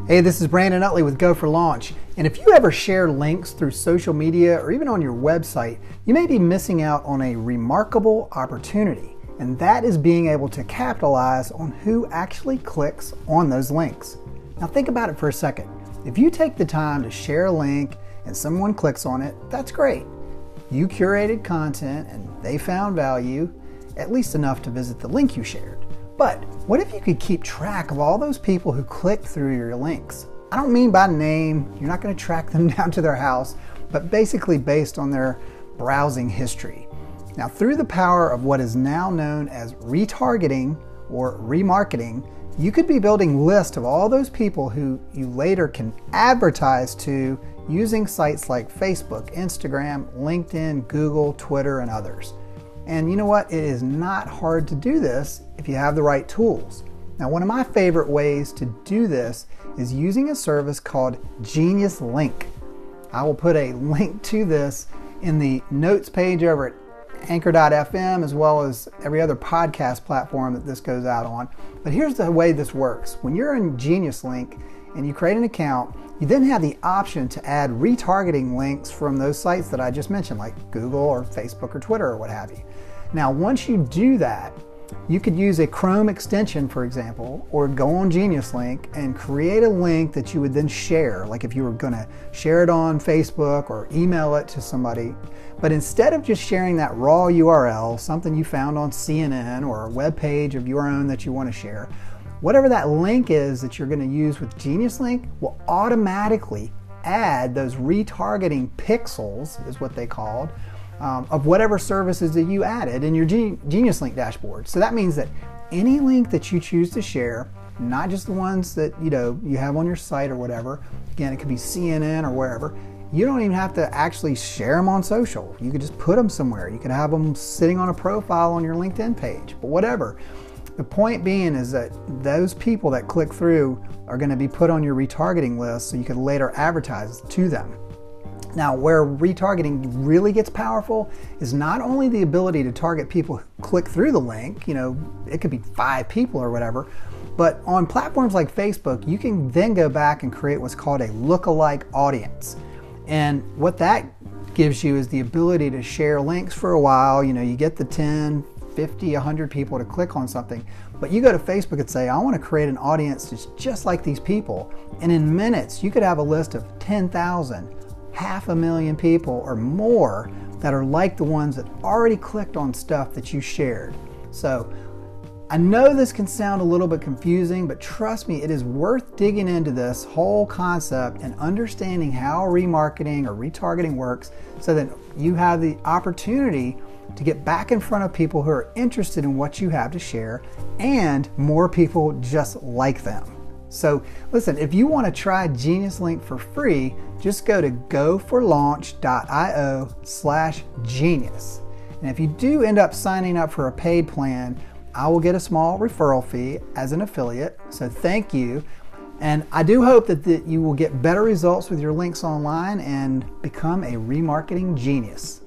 Hey, this is Brandon Utley with Go for Launch. And if you ever share links through social media or even on your website, you may be missing out on a remarkable opportunity. And that is being able to capitalize on who actually clicks on those links. Now think about it for a second. If you take the time to share a link and someone clicks on it, that's great. You curated content and they found value, at least enough to visit the link you shared. But what if you could keep track of all those people who clicked through your links? I don't mean by name, you're not going to track them down to their house, but basically based on their browsing history. Now, through the power of what is now known as retargeting or remarketing, you could be building lists of all those people who you later can advertise to using sites like Facebook, Instagram, LinkedIn, Google, Twitter, and others. And you know what? It is not hard to do this if you have the right tools. Now, one of my favorite ways to do this is using a service called Genius Link. I will put a link to this in the notes page over at Anchor.fm, as well as every other podcast platform that this goes out on. But here's the way this works. When you're in Genius Link and you create an account, you then have the option to add retargeting links from those sites that I just mentioned, like Google or Facebook or Twitter or what have you. Now, once you do that, you could use a Chrome extension, for example, or go on Genius Link and create a link that you would then share, like if you were going to share it on Facebook or email it to somebody. But instead of just sharing that raw URL, something you found on CNN or a web page of your own that you want to share, whatever that link is that you're going to use with Genius Link will automatically add those retargeting pixels, is what they called, of whatever services that you added in your Genius Link dashboard. So that means that any link that you choose to share, not just the ones that you have on your site or whatever, again, it could be CNN or wherever, you don't even have to actually share them on social. You could just put them somewhere. You could have them sitting on a profile on your LinkedIn page, but whatever. The point being is that those people that click through are going to be put on your retargeting list so you can later advertise to them. Now, where retargeting really gets powerful is not only the ability to target people who click through the link, it could be 5 people or whatever, but on platforms like Facebook, you can then go back and create what's called a lookalike audience. And what that gives you is the ability to share links for a while. You get the 10, 50, 100 people to click on something, but you go to Facebook and say, I want to create an audience that's just like these people. And in minutes, you could have a list of 10,000, 500,000 people or more that are like the ones that already clicked on stuff that you shared. So I know this can sound a little bit confusing, but trust me, it is worth digging into this whole concept and understanding how remarketing or retargeting works so that you have the opportunity to get back in front of people who are interested in what you have to share and more people just like them. So listen, if you want to try Genius Link for free, just go to goforlaunch.io/genius. And if you do end up signing up for a paid plan, I will get a small referral fee as an affiliate. So thank you. And I do hope that you will get better results with your links online and become a remarketing genius.